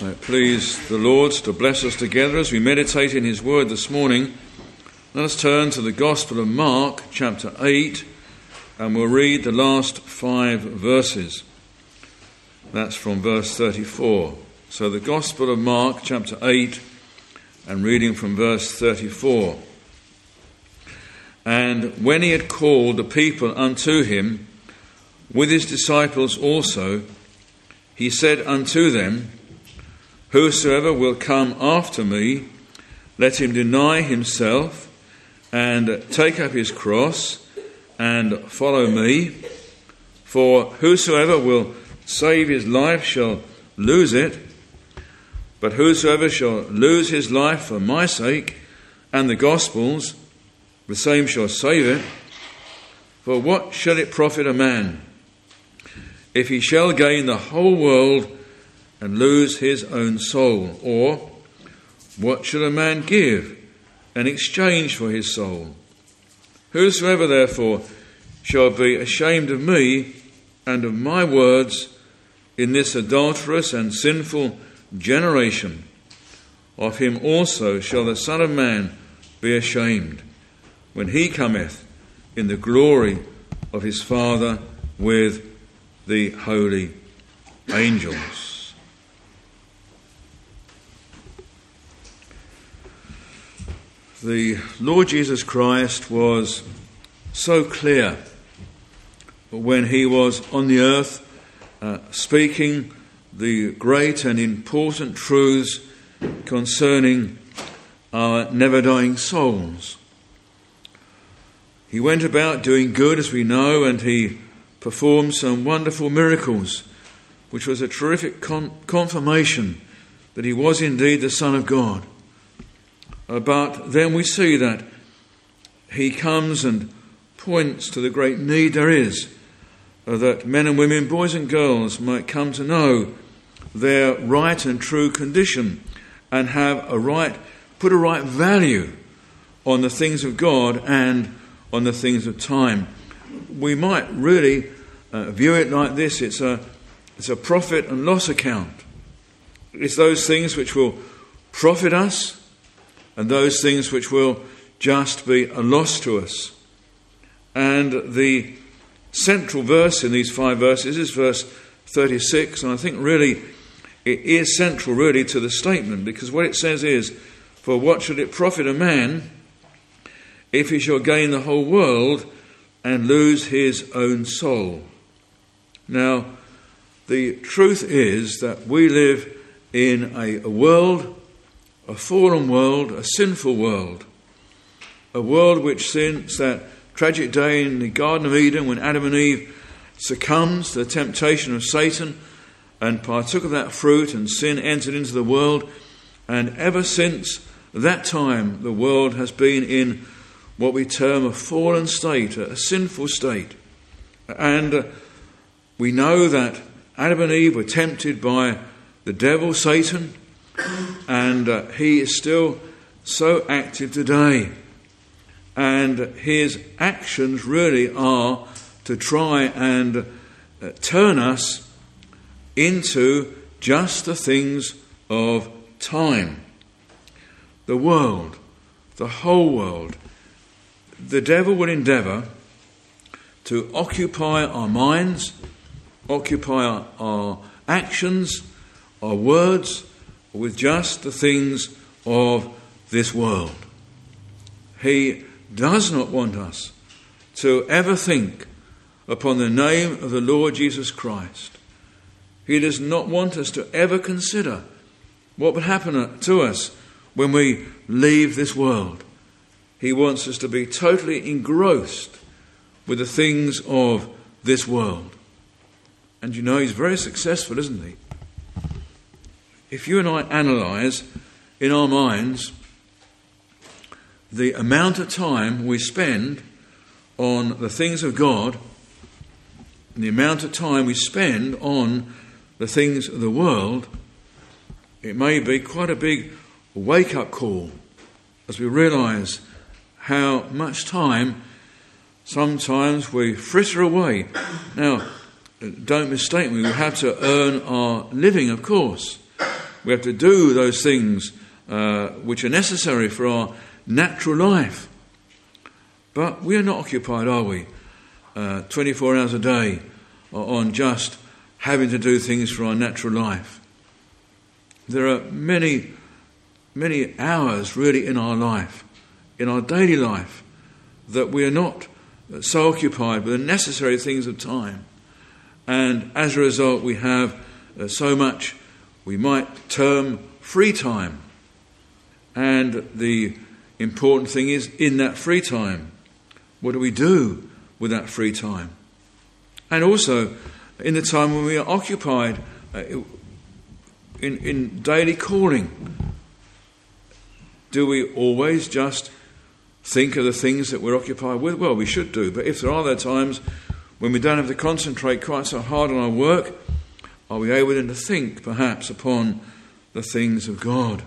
May it please the Lord to bless us together as we meditate in his word this morning. Let us turn to the Gospel of Mark, chapter 8, and we'll read the last 5 verses. That's from verse 34. So the Gospel of Mark, chapter 8, and reading from verse 34. And when he had called the people unto him, with his disciples also, he said unto them, Whosoever will come after me, let him deny himself, and take up his cross, and follow me. For whosoever will save his life shall lose it, but whosoever shall lose his life for my sake and the gospel's, the same shall save it. For what shall it profit a man, if he shall gain the whole world and lose his own soul? Or what shall a man give in exchange for his soul? Whosoever therefore shall be ashamed of me and of my words in this adulterous and sinful generation, of him also shall the Son of Man be ashamed, when he cometh in the glory of his Father with the holy angels. The Lord Jesus Christ was so clear when he was on the earth speaking the great and important truths concerning our never-dying souls. He went about doing good, as we know, and he performed some wonderful miracles, which was a terrific confirmation that he was indeed the Son of God. But then we see that he comes and points to the great need there is that men and women, boys and girls, might come to know their right and true condition and put a right value on the things of God and on the things of time. We might really view it like this. It's a profit and loss account. It's those things which will profit us and those things which will just be a loss to us. And the central verse in these 5 verses is verse 36, and I think really it is central really to the statement, because what it says is, for what should it profit a man if he shall gain the whole world and lose his own soul? Now, the truth is that we live in a world, a fallen world, a sinful world, a world which, since that tragic day in the Garden of Eden when Adam and Eve succumbed to the temptation of Satan and partook of that fruit, and sin entered into the world, and ever since that time the world has been in what we term a fallen state, a sinful state. And we know that Adam and Eve were tempted by the devil, Satan, and he is still so active today. And his actions really are to try and turn us into just the things of time. The world, the whole world. The devil will endeavour to occupy our minds, occupy our actions, our words, with just the things of this world. He does not want us to ever think upon the name of the Lord Jesus Christ. He does not want us to ever consider what would happen to us when we leave this world. He wants us to be totally engrossed with the things of this world. And you know, he's very successful, isn't he? If you and I analyse in our minds the amount of time we spend on the things of God and the amount of time we spend on the things of the world, it may be quite a big wake-up call as we realise how much time sometimes we fritter away. Now, don't mistake me, we have to earn our living, of course. We have to do those things which are necessary for our natural life. But we are not occupied, are we, 24 hours a day on just having to do things for our natural life. There are many, many hours really in our life, in our daily life, that we are not so occupied with the necessary things of time. And as a result, we have so much we might term free time. And the important thing is, in that free time, what do we do with that free time? And also, in the time when we are occupied in daily calling, do we always just think of the things that we're occupied with? Well, we should do, but if there are times when we don't have to concentrate quite so hard on our work, are we able then to think perhaps upon the things of God?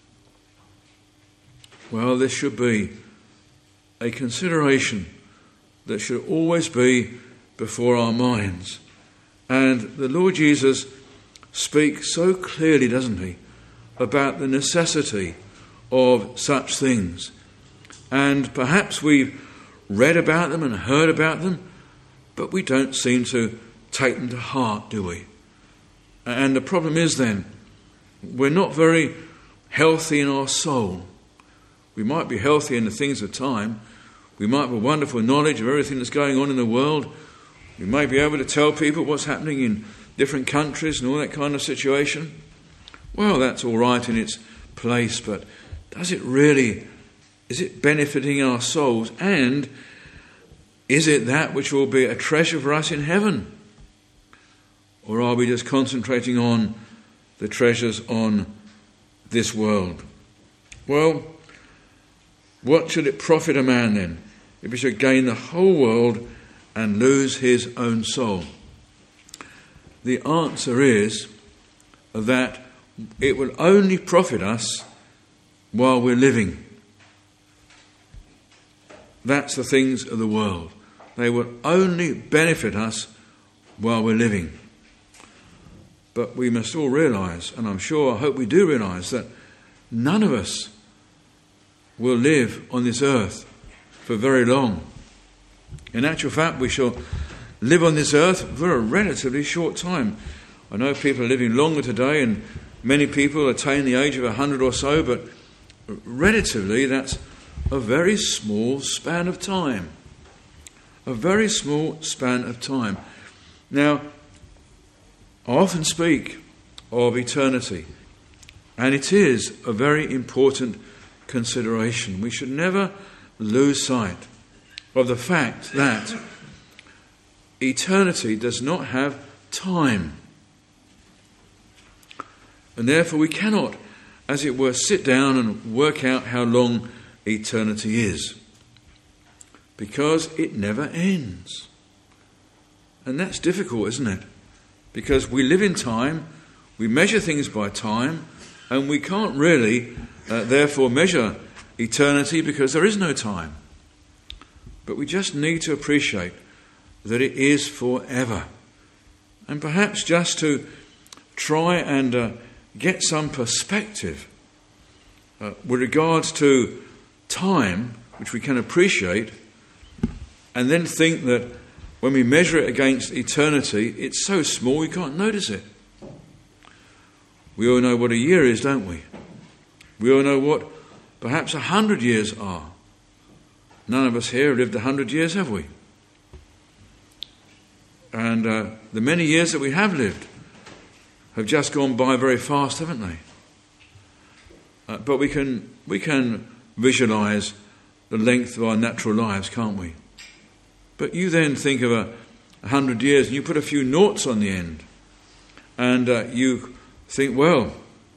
Well, this should be a consideration that should always be before our minds. And the Lord Jesus speaks so clearly, doesn't he, about the necessity of such things. And perhaps we've read about them and heard about them, but we don't seem to take them to heart, do we? And the problem is then, we're not very healthy in our soul. We might be healthy in the things of time. We might have a wonderful knowledge of everything that's going on in the world. We may be able to tell people what's happening in different countries and all that kind of situation. Well, that's all right in its place, but is it benefiting our souls? And is it that which will be a treasure for us in heaven? Or are we just concentrating on the treasures on this world? Well, what should it profit a man then if he should gain the whole world and lose his own soul? The answer is that it will only profit us while we're living. That's the things of the world. They will only benefit us while we're living. But we must all realise, and I hope we do realise, that none of us will live on this earth for very long. In actual fact, we shall live on this earth for a relatively short time. I know people are living longer today, and many people attain the age of 100 or so, but relatively that's a very small span of time. A very small span of time. Now, I often speak of eternity, and it is a very important consideration. We should never lose sight of the fact that eternity does not have time. And therefore we cannot, as it were, sit down and work out how long eternity is, because it never ends. And that's difficult, isn't it? Because we live in time, we measure things by time, and we can't really therefore measure eternity because there is no time. But we just need to appreciate that it is forever. And perhaps just to try and get some perspective with regards to time, which we can appreciate, and then think that when we measure it against eternity, it's so small we can't notice it. We all know what a year is, don't we? We all know what perhaps 100 years are. None of us here have lived 100 years, have we? And the many years that we have lived have just gone by very fast, haven't they? But we can visualise the length of our natural lives, can't we? But you then think of 100 years and you put a few noughts on the end, and you think, well,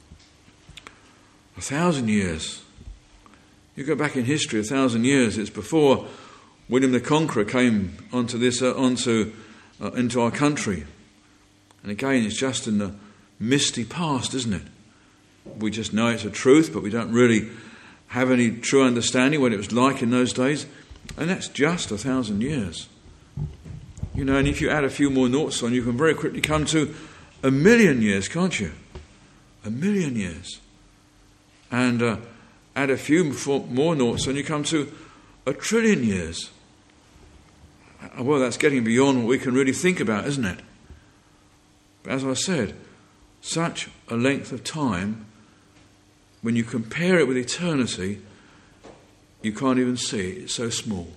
1,000 years. You go back in history 1,000 years. It's before William the Conqueror came into our country. And again, it's just in the misty past, isn't it? We just know it's a truth, but we don't really have any true understanding what it was like in those days. And that's just 1,000 years. You know, and if you add a few more noughts on, you can very quickly come to 1,000,000 years, can't you? 1,000,000 years. And add a few more noughts and you come to 1,000,000,000,000 years. Well, that's getting beyond what we can really think about, isn't it? But as I said, such a length of time, when you compare it with eternity, you can't even see it. It's so small.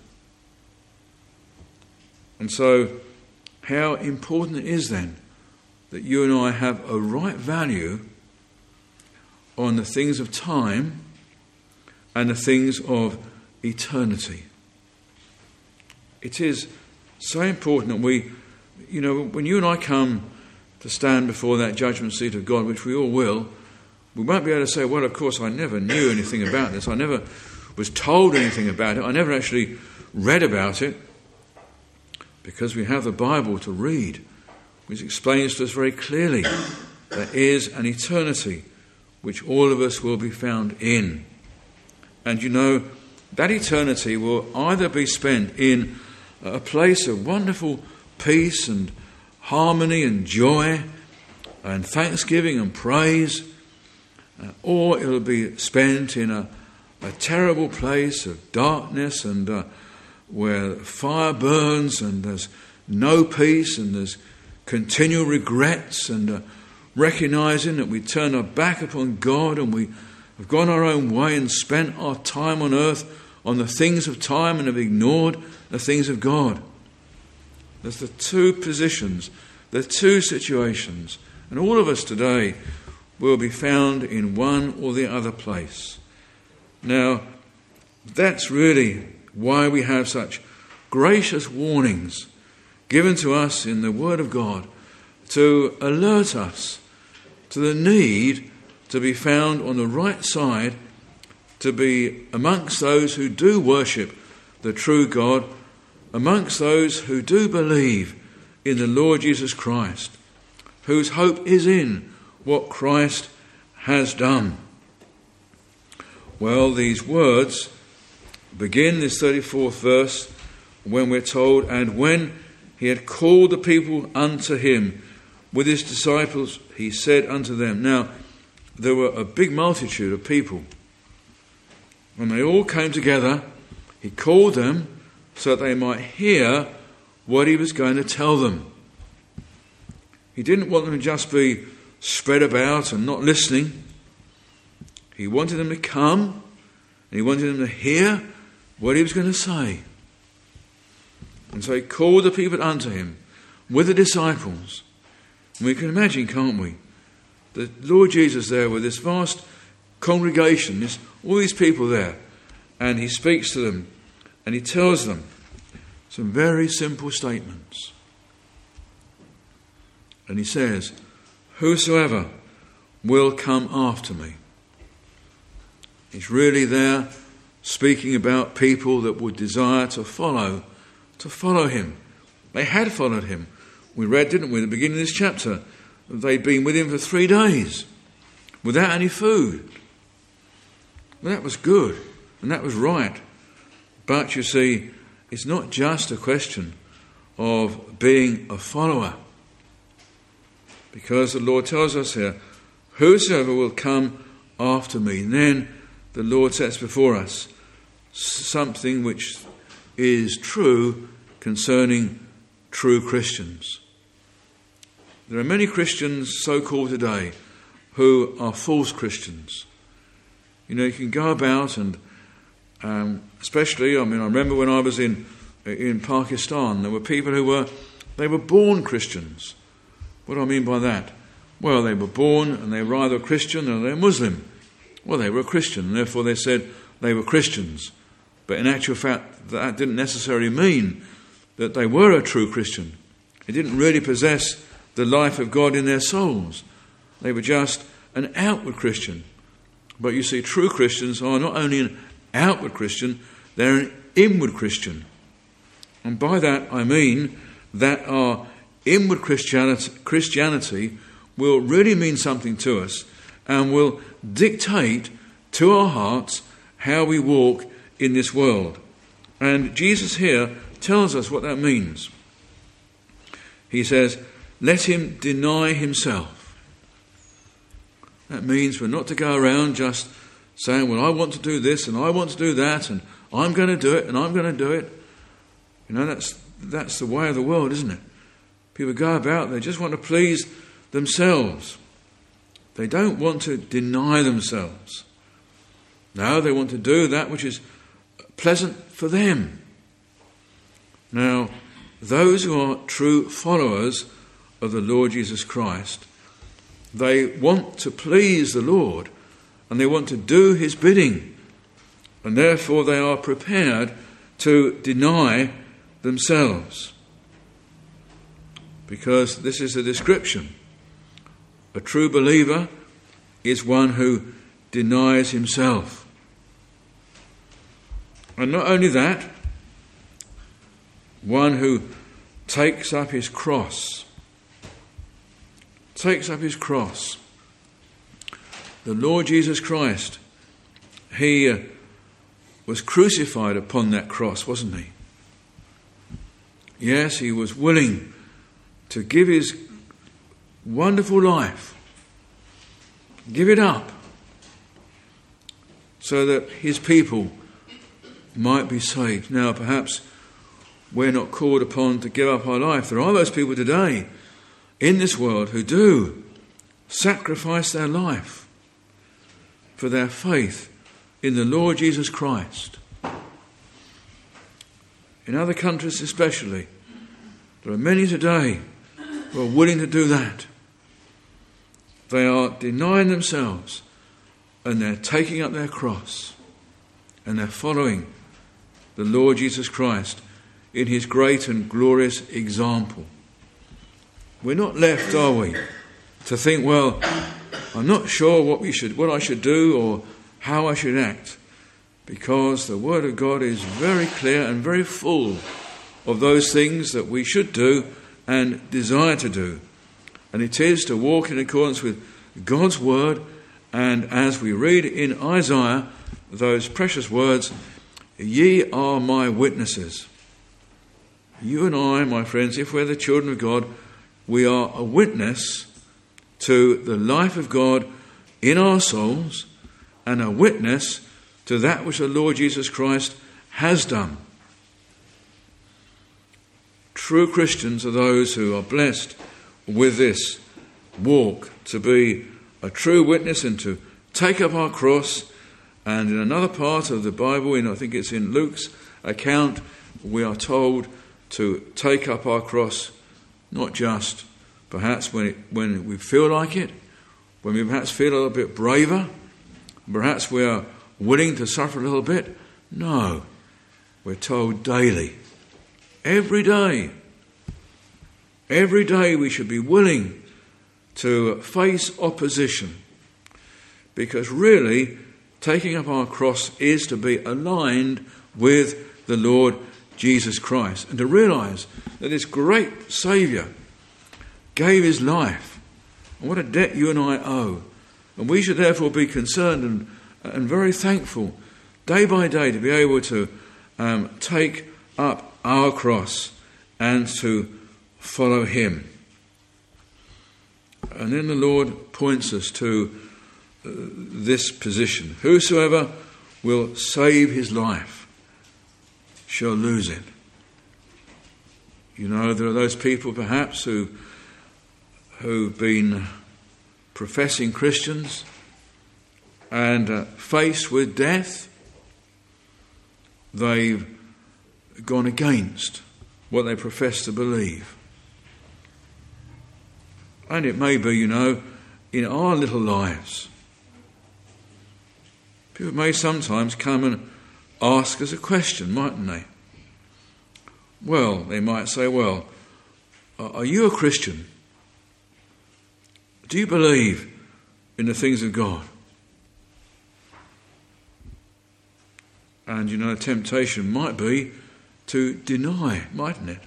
And so, how important it is then that you and I have a right value on the things of time and the things of eternity. It is so important that we, when you and I come to stand before that judgment seat of God, which we all will, we won't be able to say, well, of course, I never knew anything about this. I never was told anything about it. I never actually read about it. Because we have the Bible to read, which explains to us very clearly there is an eternity which all of us will be found in. And that eternity will either be spent in a place of wonderful peace and harmony and joy and thanksgiving and praise, or it will be spent in a terrible place of darkness and where fire burns and there's no peace and there's continual regrets and recognising that we turn our back upon God and we have gone our own way and spent our time on earth on the things of time and have ignored the things of God. There's the two positions, the two situations, and all of us today will be found in one or the other place. Now, that's really why we have such gracious warnings given to us in the Word of God to alert us to the need to be found on the right side, to be amongst those who do worship the true God, amongst those who do believe in the Lord Jesus Christ, whose hope is in what Christ has done. Well, these words begin this 34th verse when we're told, and when he had called the people unto him with his disciples, he said unto them. Now, there were a big multitude of people. When they all came together, he called them so that they might hear what he was going to tell them. He didn't want them to just be spread about and not listening. He wanted them to come, and he wanted them to hear what he was going to say. And so he called the people unto him with the disciples. And we can imagine, can't we, the Lord Jesus there with this vast congregation, all these people there, and he speaks to them and he tells them some very simple statements. And he says, whosoever will come after me. He's really there speaking about people that would desire to follow him. They had followed him. We read, didn't we, at the beginning of this chapter, they'd been with him for 3 days without any food. Well, that was good and that was right. But you see, it's not just a question of being a follower. Because the Lord tells us here, whosoever will come after me. And then the Lord sets before us something which is true concerning true Christians. There are many Christians, so-called today, who are false Christians. You can go about and especially, I remember when I was in Pakistan, there were people who were born Christians. What do I mean by that? Well, they were born and they were either Christian or they were Muslim. Well, they were a Christian, and therefore they said they were Christians. But in actual fact, that didn't necessarily mean that they were a true Christian. They didn't really possess the life of God in their souls. They were just an outward Christian. But you see, true Christians are not only an outward Christian, they're an inward Christian. And by that I mean that our inward Christianity will really mean something to us and will dictate to our hearts how we walk in this world. And Jesus here tells us what that means. He says, let him deny himself. That means we're not to go around just saying, well, I want to do this and I want to do that and I'm going to do it and I'm going to do it. You know, that's the way of the world, isn't it? People go about, they just want to please themselves. They don't want to deny themselves. No, they want to do that which is pleasant for them. Now, those who are true followers of the Lord Jesus Christ, they want to please the Lord and they want to do his bidding, and therefore they are prepared to deny themselves. Because this is the description. A true believer is one who denies himself. And not only that, one who takes up his cross. Takes up his cross. The Lord Jesus Christ, he was crucified upon that cross, wasn't he? Yes, he was willing to give his wonderful life, give it up, so that his people might be saved. Now, perhaps we're not called upon to give up our life. There are those people today in this world who do sacrifice their life for their faith in the Lord Jesus Christ. In other countries especially, there are many today who are willing to do that. They are denying themselves and they're taking up their cross and they're following the Lord Jesus Christ in his great and glorious example. We're not left, are we, to think, well, I'm not sure what I should do or how I should act, because the Word of God is very clear and very full of those things that we should do and desire to do. And it is to walk in accordance with God's Word, and as we read in Isaiah, those precious words, ye are my witnesses. You and I, my friends, if we're the children of God, we are a witness to the life of God in our souls and a witness to that which the Lord Jesus Christ has done. True Christians are those who are blessed with this walk, to be a true witness and to take up our cross. And in another part of the Bible, I think it's in Luke's account, we are told to take up our cross, not just perhaps when we feel like it, when we perhaps feel a little bit braver, perhaps we are willing to suffer a little bit. No, we're told daily, every day we should be willing to face opposition, because really taking up our cross is to be aligned with the Lord Jesus Christ and to realise that this great Saviour gave his life, and what a debt you and I owe. And we should therefore be concerned and very thankful day by day to be able to take up our cross and to follow him. And then the Lord points us to this position. Whosoever will save his life shall lose it. You know, there are those people perhaps who've been professing Christians and faced with death, they've gone against what they profess to believe. And it may be, you know, in our little lives, people may sometimes come and ask us a question, mightn't they? Well, they might say, well, are you a Christian? Do you believe in the things of God? And, you know, the temptation might be to deny, mightn't it?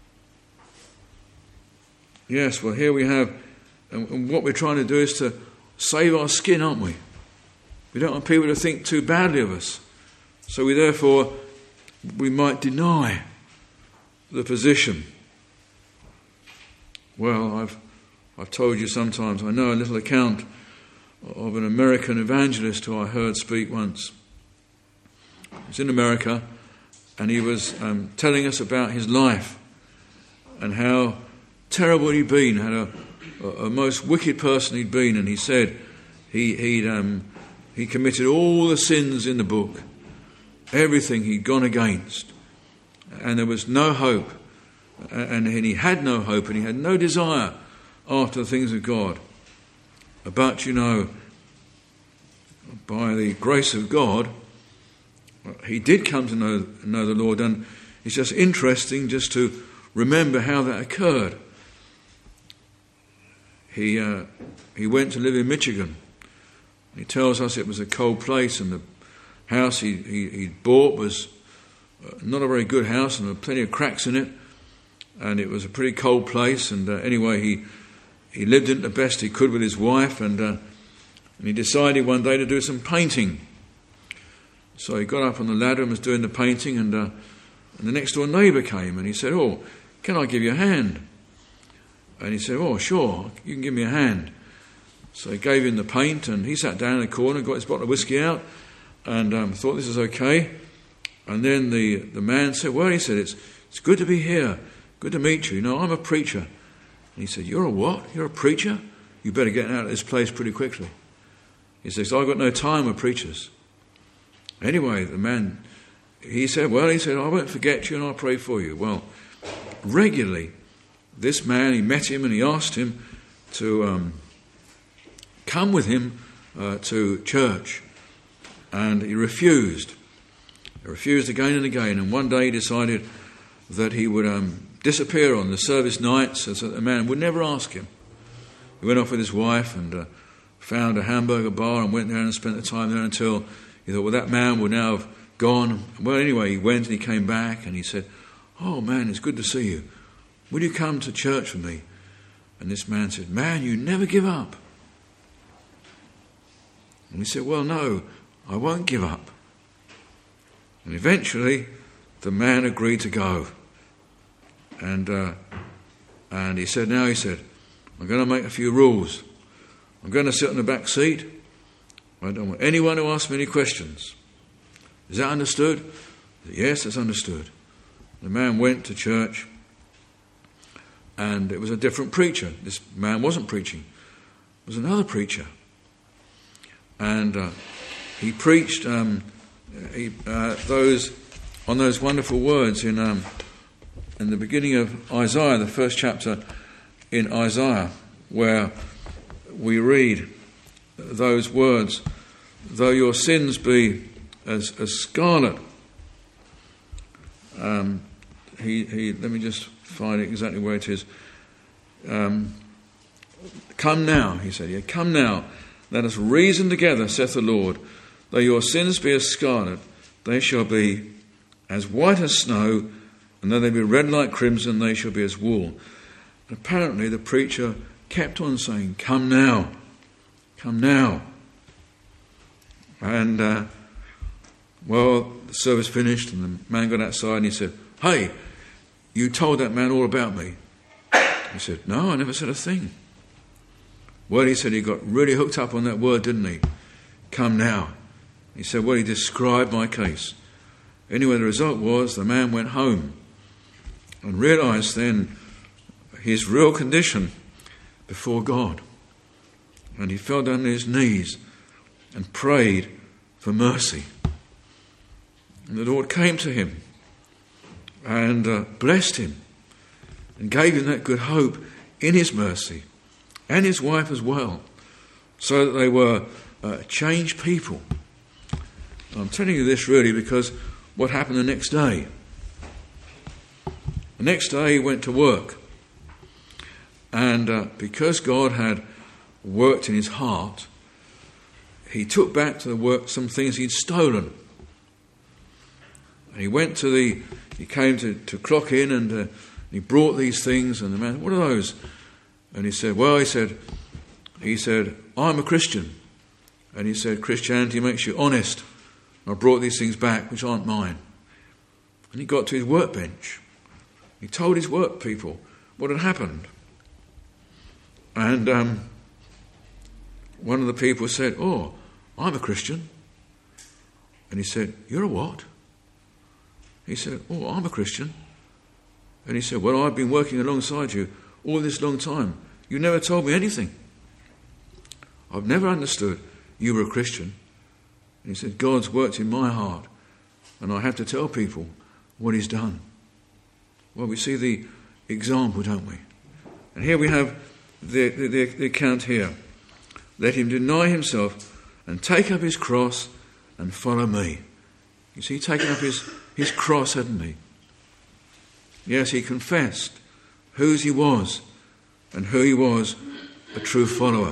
Yes, well, here we have, and what we're trying to do is to save our skin, aren't we? We don't want people to think too badly of us. So we might deny the position. Well, I've told you sometimes, I know a little account of an American evangelist who I heard speak once. He was in America, and he was telling us about his life and how terrible he'd been, how a most wicked person he'd been. And he said he committed all the sins in the book, everything he'd gone against, and there was no hope, and he had no hope, and he had no desire after the things of God. But, by the grace of God, he did come to know the Lord, and it's just interesting just to remember how that occurred. He went to live in Michigan. He tells us it was a cold place, and the house he bought was not a very good house, and there were plenty of cracks in it, and it was a pretty cold place. And anyway, he lived it the best he could with his wife, and he decided one day to do some painting. So he got up on the ladder and was doing the painting, and the next door neighbour came, and he said, "Oh, can I give you a hand?" And he said, "Oh, sure, you can give me a hand." So he gave him the paint, and he sat down in the corner, got his bottle of whiskey out, and thought this was okay. And then the man said, "Well," he said, it's good to be here, good to meet you. I'm a preacher." And he said, "You're a what? You're a preacher? You better get out of this place pretty quickly." He says, "I've got no time with preachers." Anyway, the man, he said, "I won't forget you and I'll pray for you." Well, regularly, this man, he met him and he asked him to come with him to church. And he refused. He refused again and again. And one day he decided that he would disappear on the service nights so that the man would never ask him. He went off with his wife and found a hamburger bar and went there and spent the time there until he thought, well, that man would now have gone. Well, anyway, he went and he came back and he said, "Oh, man, it's good to see you. Will you come to church with me?" And this man said, "Man, you never give up." And he said, "Well, no, I won't give up." And eventually, the man agreed to go. And he said, "I'm going to make a few rules. I'm going to sit on the back seat. I don't want anyone to ask me any questions. Is that understood?" I said, "Yes, that's understood." The man went to church, and it was a different preacher. This man wasn't preaching. It was another preacher. And he preached those wonderful words in the beginning of Isaiah, the first chapter in Isaiah, where we read those words, "Though your sins be as scarlet." Let me just find exactly where it is. "Come now," he said. "Yeah, come now, let us reason together, saith the Lord. Though your sins be as scarlet, they shall be as white as snow, and though they be red like crimson, they shall be as wool." And apparently the preacher kept on saying, "Come now, come now." And, the service finished and the man got outside and he said, "Hey, you told that man all about me." He said, "No, I never said a thing." Well, he said he got really hooked up on that word, didn't he? "Come now." He said, well, he described my case. Anyway, the result was the man went home and realised then his real condition before God. And he fell down on his knees and prayed for mercy. And the Lord came to him and blessed him and gave him that good hope in his mercy, and his wife as well, so that they were changed people. I'm telling you this really because what happened the next day? The next day he went to work, and because God had worked in his heart, he took back to the work some things he'd stolen. And he came to clock in, and he brought these things, and the man, "What are those?" And he said, he said, "I'm a Christian." And he said, "Christianity makes you honest. I brought these things back, which aren't mine." And he got to his workbench. He told his work people what had happened. And one of the people said, "Oh, I'm a Christian." And he said, "You're a what?" He said, "Oh, I'm a Christian." And he said, "Well, I've been working alongside you all this long time. You never told me anything. I've never understood you were a Christian." And he said, "God's worked in my heart, and I have to tell people what he's done." Well, we see the example, don't we? And here we have the account here. "Let him deny himself and take up his cross and follow me." You see, taking up his cross, hadn't he? Yes, he confessed whose he was and who he was, a true follower.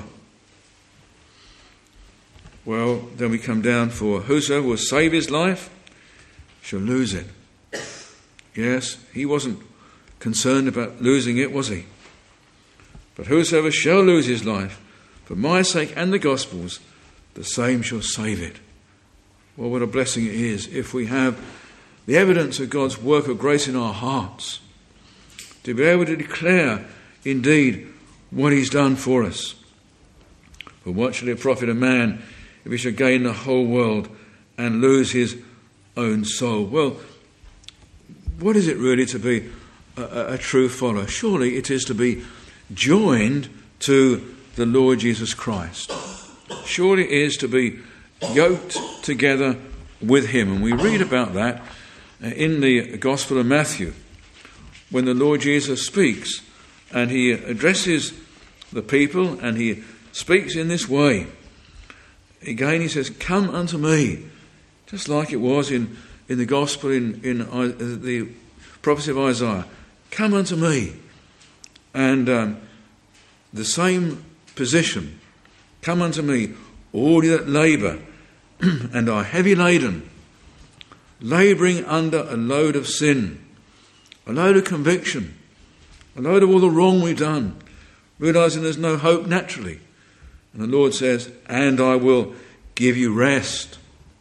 Well, then we come down for whosoever will save his life shall lose it. Yes, he wasn't concerned about losing it, was he? "But whosoever shall lose his life for my sake and the gospel's, the same shall save it." Well, what a blessing it is if we have the evidence of God's work of grace in our hearts, to be able to declare indeed what he's done for us. "For what shall it profit a man if he shall gain the whole world and lose his own soul?" Well, what is it really to be a true follower? Surely it is to be joined to the Lord Jesus Christ. Surely it is to be yoked together with him. And we read about that in the Gospel of Matthew, when the Lord Jesus speaks and he addresses the people and he speaks in this way. Again he says, "Come unto me," just like it was in the Gospel in the prophecy of Isaiah. "Come unto me." And the same position, "Come unto me, all ye that labour and are heavy laden," labouring under a load of sin, a load of conviction, a load of all the wrong we've done, realising there's no hope naturally. And the Lord says, "And I will give you rest."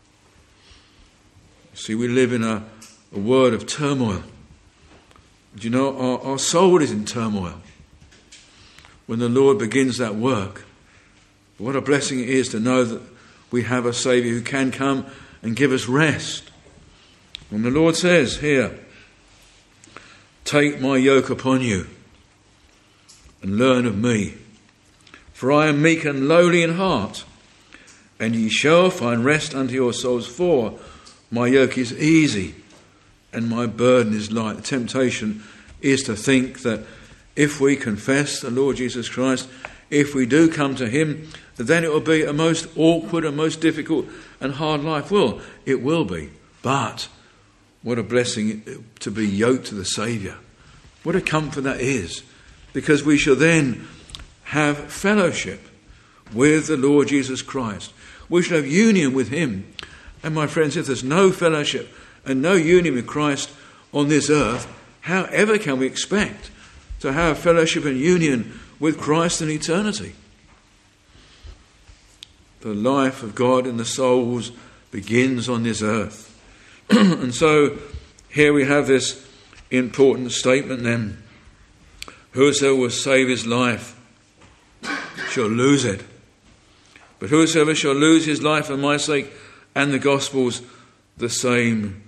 See, we live in a world of turmoil. Do you know, our soul is in turmoil. When the Lord begins that work, what a blessing it is to know that we have a Saviour who can come and give us rest. When the Lord says here, "Take my yoke upon you and learn of me, for I am meek and lowly in heart, and ye shall find rest unto your souls, for my yoke is easy and my burden is light." The temptation is to think that if we confess the Lord Jesus Christ, if we do come to him, then it will be a most awkward and most difficult and hard life. Well, it will be, but what a blessing to be yoked to the Saviour. What a comfort that is, because we shall then have fellowship with the Lord Jesus Christ. We shall have union with him. And my friends, if there's no fellowship and no union with Christ on this earth, how ever can we expect to have fellowship and union with Christ in eternity? The life of God in the souls begins on this earth. And so here we have this important statement then. "Whosoever will save his life shall lose it. But whosoever shall lose his life for my sake and the gospel's, the same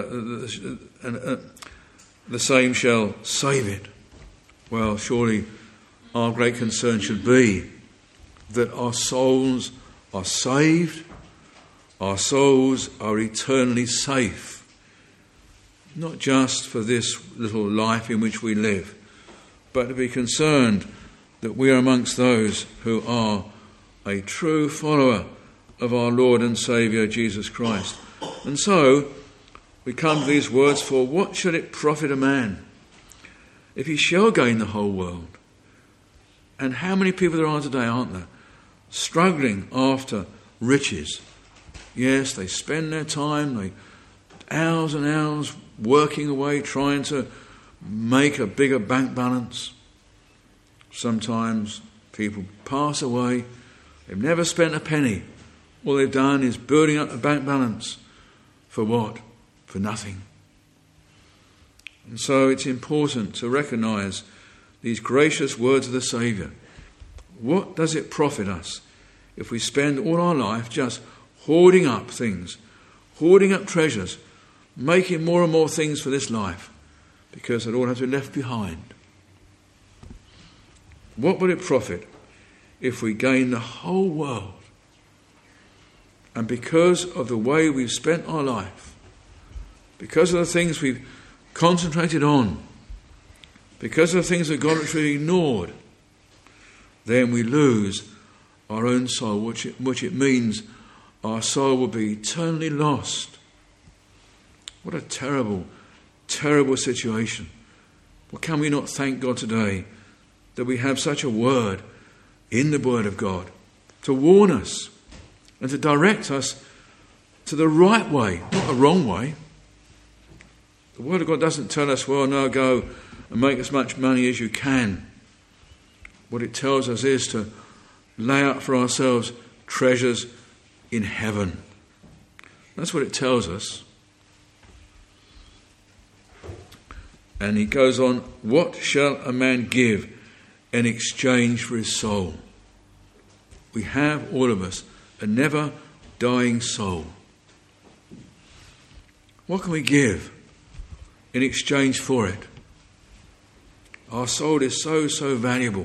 shall save it." Well, surely our great concern should be that our souls are saved, our souls are eternally safe, not just for this little life in which we live, but to be concerned that we are amongst those who are a true follower of our Lord and Saviour Jesus Christ. And so we come to these words, "For what should it profit a man if he shall gain the whole world?" And how many people there are today, aren't there, struggling after riches? Yes, they spend their time, hours and hours working away, trying to make a bigger bank balance. Sometimes people pass away, they've never spent a penny. All they've done is building up a bank balance. For what? For nothing. And so it's important to recognise these gracious words of the Saviour. What does it profit us if we spend all our life just hoarding up things, hoarding up treasures, making more and more things for this life, because it all has to be left behind. What would it profit if we gain the whole world, and because of the way we've spent our life, because of the things we've concentrated on, because of the things that God has really ignored, then we lose our own soul, which it means our soul will be eternally lost. What a terrible, terrible situation. Well, can we not thank God today that we have such a word in the Word of God to warn us and to direct us to the right way, not the wrong way. The Word of God doesn't tell us, well, now go and make as much money as you can. What it tells us is to lay out for ourselves treasures in heaven. That's what it tells us. And he goes on, what shall a man give in exchange for his soul? We have, all of us, a never dying soul. What can we give in exchange for it? Our soul is so valuable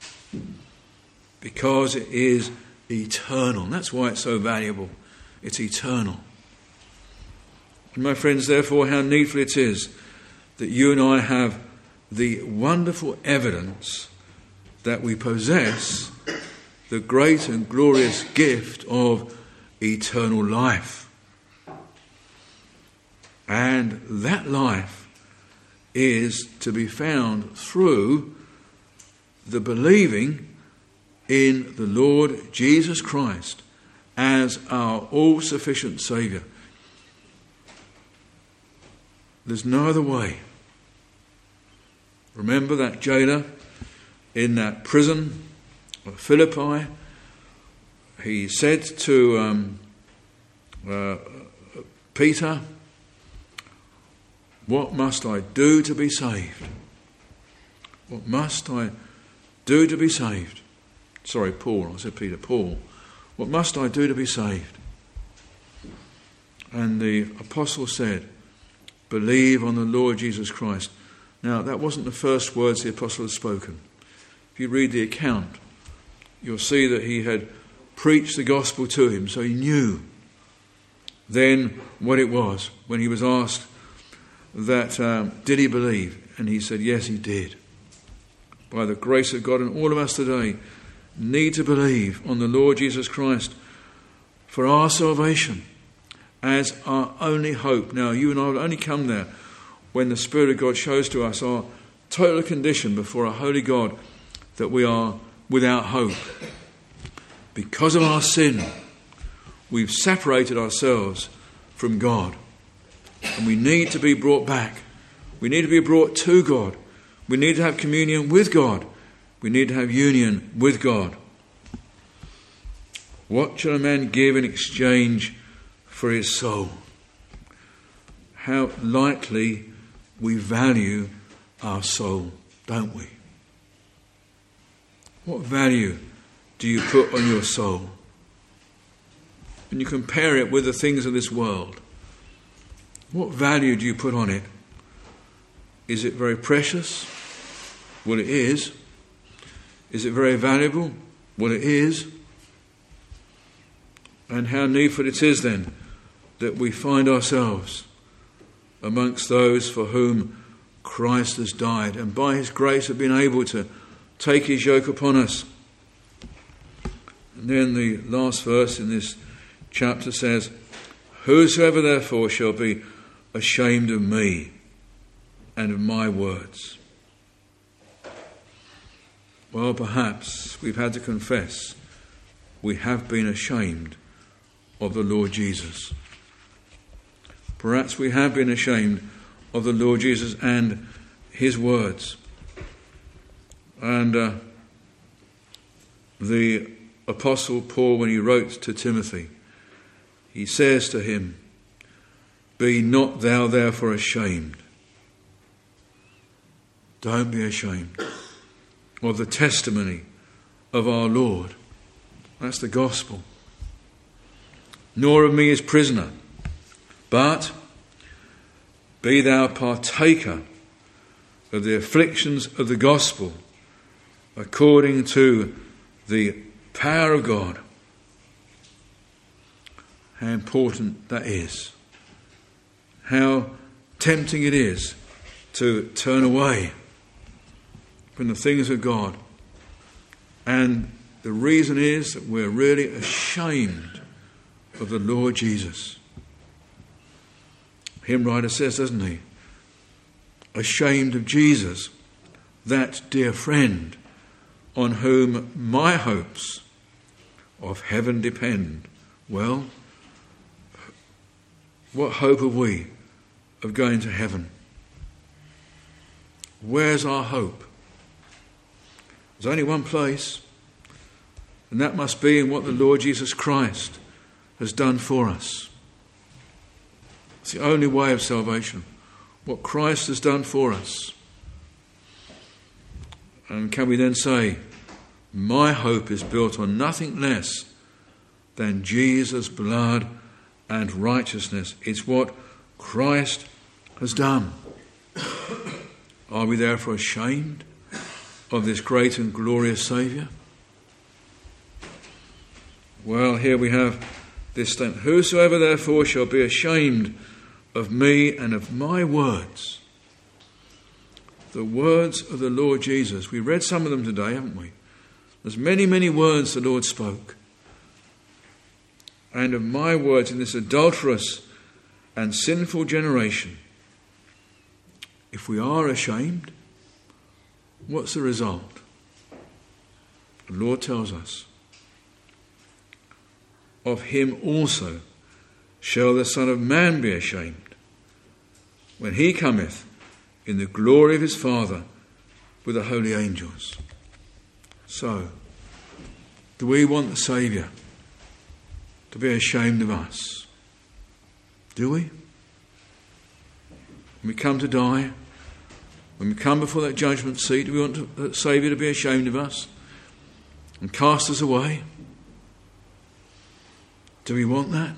because it is eternal. That's why it's so valuable. It's eternal. And my friends, therefore, how needful it is that you and I have the wonderful evidence that we possess the great and glorious gift of eternal life. And that life is to be found through the believing in the Lord Jesus Christ as our all-sufficient Saviour. There's no other way. Remember that jailer in that prison of Philippi? He said to Peter, what must I do to be saved? What must I do to be saved? Sorry, Paul. I said Peter. Paul. What must I do to be saved? And the apostle said, believe on the Lord Jesus Christ. Now, that wasn't the first words the apostle had spoken. If you read the account, you'll see that he had preached the gospel to him, so he knew then what it was when he was asked that, did he believe? And he said, yes, he did. By the grace of God, and all of us today need to believe on the Lord Jesus Christ for our salvation as our only hope. Now, you and I will only come there when the Spirit of God shows to us our total condition before a holy God, that we are without hope. Because of our sin, we've separated ourselves from God. And we need to be brought back. We need to be brought to God. We need to have communion with God. We need to have union with God. What shall a man give in exchange for his soul? How lightly we value our soul, don't we? What value do you put on your soul? When you compare it with the things of this world, what value do you put on it? Is it very precious? Well, it is. Is it very valuable? Well, it is. And how needful it is then that we find ourselves amongst those for whom Christ has died, and by his grace have been able to take his yoke upon us. And then the last verse in this chapter says, whosoever therefore shall be ashamed of me and of my words. Well, perhaps we've had to confess we have been ashamed of the Lord Jesus. Perhaps we have been ashamed of the Lord Jesus and his words. And the Apostle Paul, when he wrote to Timothy, he says to him, be not thou therefore ashamed. Don't be ashamed of the testimony of our Lord That's the gospel. Nor of me as prisoner, but be thou partaker of the afflictions of the gospel according to the power of God. How important that is. How tempting it is to turn away from the things of God. And the reason is that we're really ashamed of the Lord Jesus. Hymn writer says, doesn't he? Ashamed of Jesus, that dear friend, on whom my hopes of heaven depend. Well, what hope have we of going to heaven? Where's our hope? There's only one place, and that must be in what the Lord Jesus Christ has done for us. It's the only way of salvation, what Christ has done for us. And can we then say, my hope is built on nothing less than Jesus' blood and righteousness. It's what Christ has done. Are we therefore ashamed of this great and glorious Saviour? Well, here we have this statement. Whosoever therefore shall be ashamed of me and of my words. The words of the Lord Jesus. We read some of them today, haven't we? There's many, many words the Lord spoke. And of my words in this adulterous and sinful generation. If we are ashamed, what's the result? The Lord tells us, of him also shall the Son of Man be ashamed, when he cometh in the glory of his Father with the holy angels. So, do we want the Saviour to be ashamed of us? Do we? When we come to die, when we come before that judgment seat, do we want the Saviour to be ashamed of us and cast us away? Do we want that?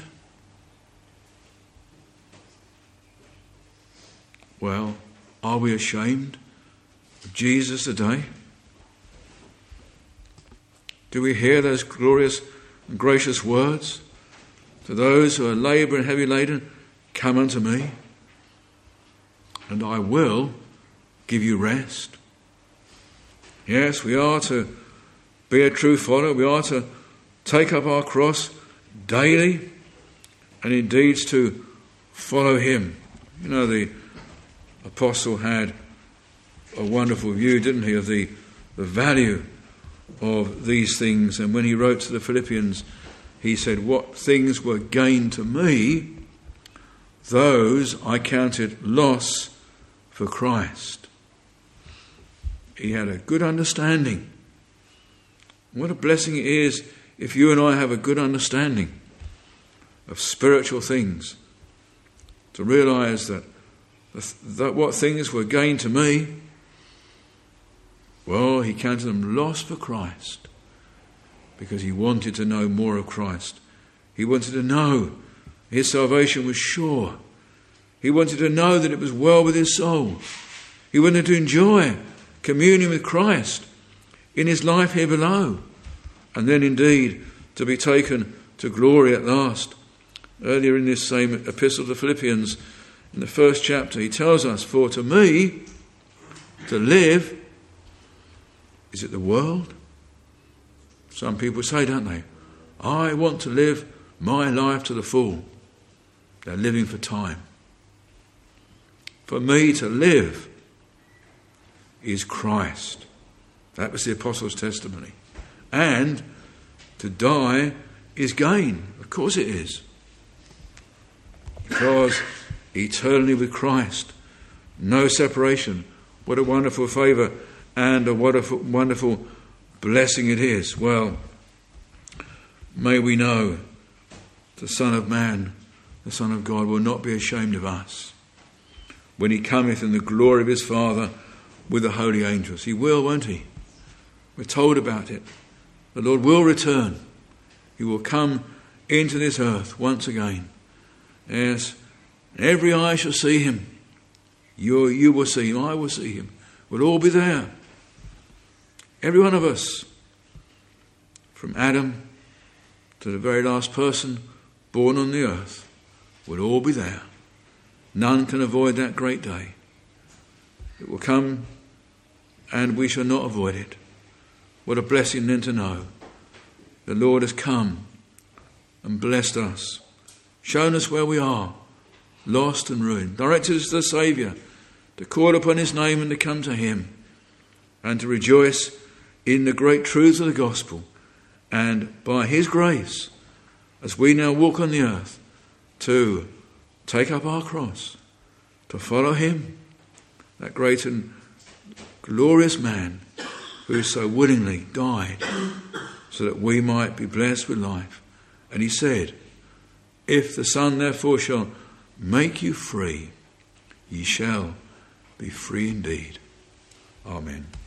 Well, are we ashamed of Jesus today? Do we hear those glorious and gracious words to those who are labouring and heavy laden? Come unto me, and I will give you rest. Yes, we are to be a true follower. We are to take up our cross daily and indeed to follow him. You know, the apostle had a wonderful view, didn't he, of the value of these things. And when he wrote to the Philippians, he said, what things were gained to me, those I counted loss for Christ. He had a good understanding. What a blessing it is if you and I have a good understanding of spiritual things, to realise that what things were gained to me, well, he counted them loss for Christ, because he wanted to know more of Christ. He wanted to know his salvation was sure. He wanted to know that it was well with his soul. He wanted to enjoy communion with Christ in his life here below, and then indeed to be taken to glory at last. Earlier in this same epistle to the Philippians, in the first chapter, he tells us, for to me, to live, is it the world? Some people say, don't they, I want to live my life to the full. They're living for time. For me to live is Christ. That was the apostles' testimony. And to die is gain. Of course it is. Because eternally with Christ, no separation. What a wonderful favour and a wonderful blessing it is. Well, may we know the Son of Man, the Son of God, will not be ashamed of us when he cometh in the glory of his Father with the holy angels. He will, won't he? We're told about it. The Lord will return He will come into this earth once again. Yes, every eye shall see him. You will see him, I will see him. We'll all be there. Every one of us, from Adam to the very last person born on the earth, will all be there. None can avoid that great day. It will come and we shall not avoid it. What a blessing then to know the Lord has come and blessed us, shown us where we are, lost and ruined, directed us to the Saviour, to call upon his name and to come to him, and to rejoice in the great truths of the gospel, and by his grace, as we now walk on the earth, to take up our cross, to follow him, that great and glorious man who so willingly died so that we might be blessed with life. And he said, if the Son therefore shall make you free, ye shall be free indeed. Amen.